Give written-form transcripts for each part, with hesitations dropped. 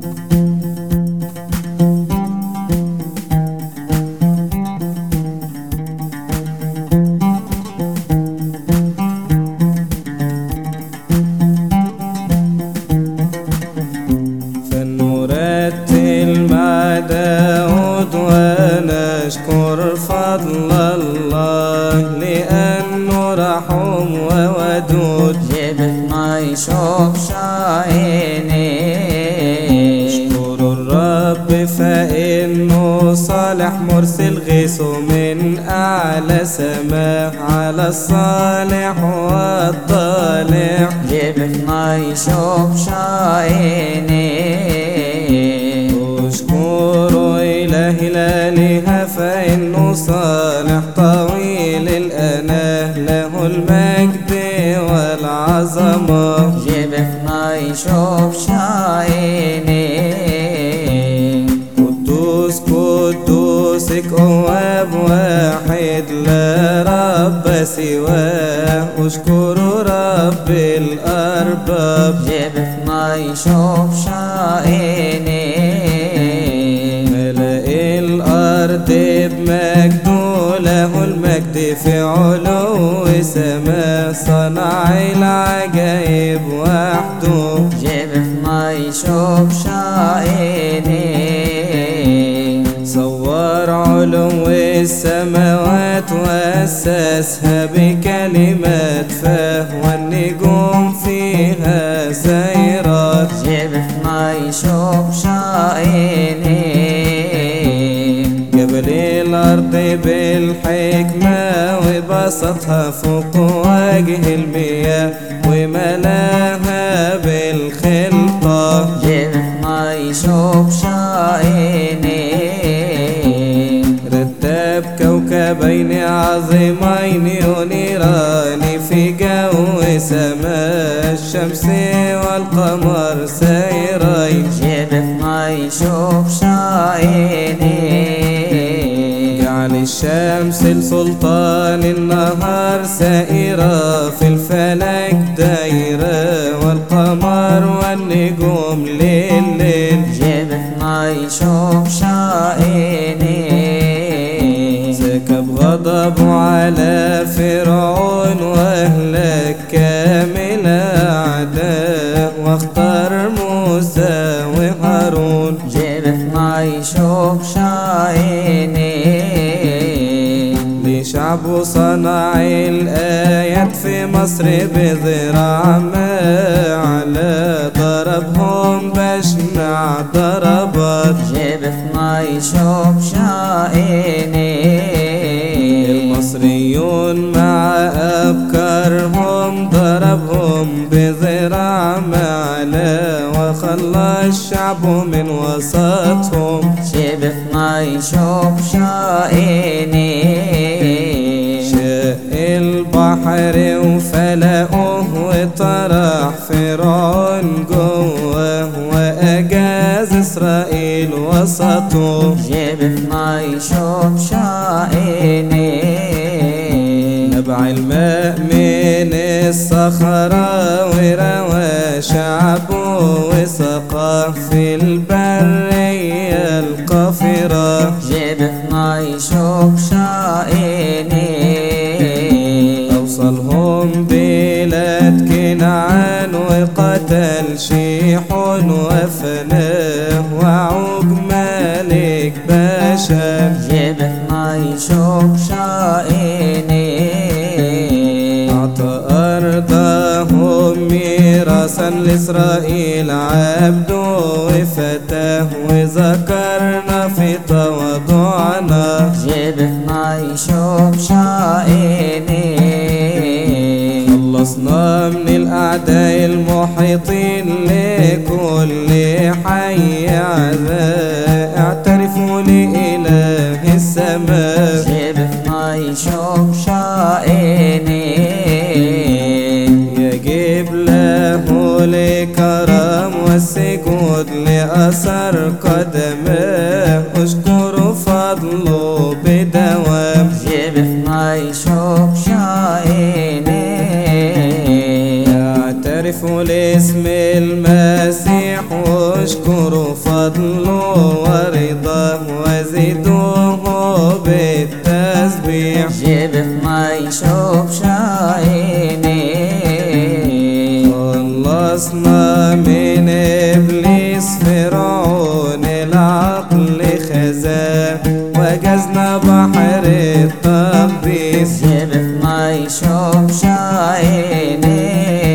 فنرتل مع داود ونشكر فضل الله لأنه رحوم وودود. جبتنا يشوف عيني اشكروا الرب فإنه صالح مرسل غيثه من أعلى سماء على الصالح والطالح. جبتنا يشوف عيني اشكروا إله الآلهة فإنه صالح طويل الأناه له المجد والعظمة. جبتنا يشوف عيني قدوس قدوسك أواب واحد لا رب سواه. اشكروا رب الأرباب. جبتنا يشوف عيني ملأ الأرض بمجده له المجد في علو سماء صنع العجائب وحده. جبتنا يشوف عيني صور علو السماوات وأسسها بكلمات فاه والنجوم فيها سيرات. جبتنا يشوف عيني جبل الأرض بالحكمة وبسطها فوق وجه المياه وملاها بالخلطة. جبتنا يشوف عيني رتب كوكبين عظيمين ينيران في جو سماء الشمس والقمر سيرين. جبتنا يشوف عيني جعل الشمس لسلطان النهار سائرة في الفلك دايرة والقمر والنجوم لليل. جبتنا يشوف عيني سكب غضبه على فرعون واهلك كامل أعداء واختار موسى وهارون. جبتنا يشوف عيني لشعبه صنع الآيات في مصر بذراع معلى ضربهم بشنع ضربات. جبتنا يشوف عيني المصريون مع أبكارهم ضربهم بذراع معلى وخلى الشعب من وسطهم. جبتنا يشوف عيني شق البحر وفلقوه وطرح فرعون جوه وأجاز إسرائيل وسطه. جبتنا يشوف عيني نبع الماء من الصخرة وروى شعبه وسقاه في البرية القافرة. جبتنا يشوف عيني أوصلهم بلاد كنعان وقتل شيحون وفناه وعوج ملك باشا. جبتنا يشوف عيني أعطى أرضهم ميراثا لإسرائيل عبده وفتاه وذكرنا في تواضعنا. جبتنا يشوف عيني خلصنا من الأعداء المحيطين لكل حي عذاب. اعترفوا لإله السماء. جبتنا يشوف عيني يجب له الكرم والسجود لأثر قدمه. اشكروا فضله بدوام. جبتنا يشوف عيني عرفوا الاسم المسيح واشكروا فضله ورضاه وزدوه بالتسبيح. جبت ما يشوفش عيني خلصنا من ابليس فرعون العقل خزاه وجزنا بحر التقديس. جبت ما يشوفش عيني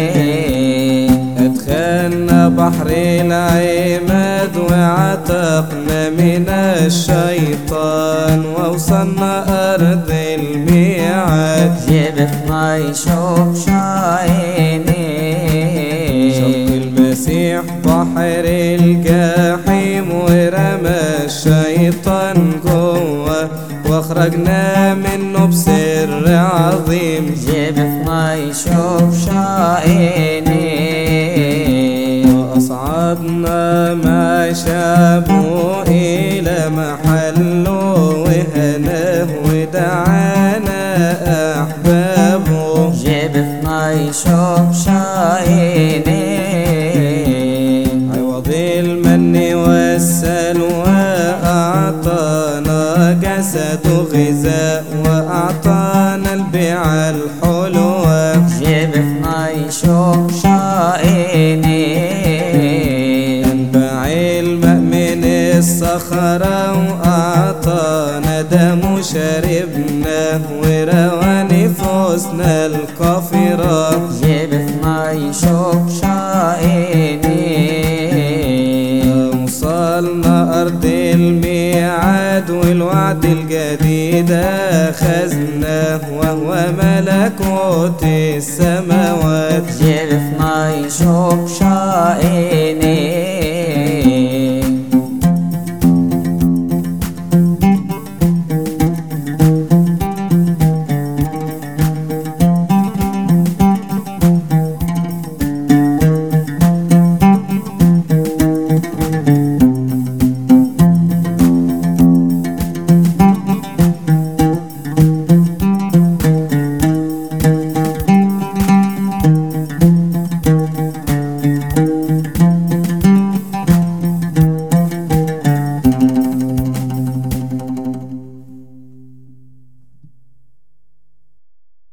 ادخلنا بحر العماد وعتقنا من الشيطان ووصلنا أرض الميعاد. جبت ما يشوفش عيني شق المسيح بحر الجحيم ورمى الشيطان جوه واخرجنا منه بسر عظيم. جبت ما يشوفش عيني وأصعدنا مع شعبه إلى محله وهناه ودعانا أحبابه. جبت ما يشوفش عيني عوض المن والسلوى أعطانا جسد غذاء وأعطانا البيع الحلوة. جبت ما يشوفش عيني أنبع الماء من الصخرة وأعطانا دم شربناه وروى نفوسنا القافرة. جبت ما يشوفش عيني وصلنا أرض الميعاد والوعد الجديد أخذناه وهو ملكوت السماوات. جبت ما يشوفش عيني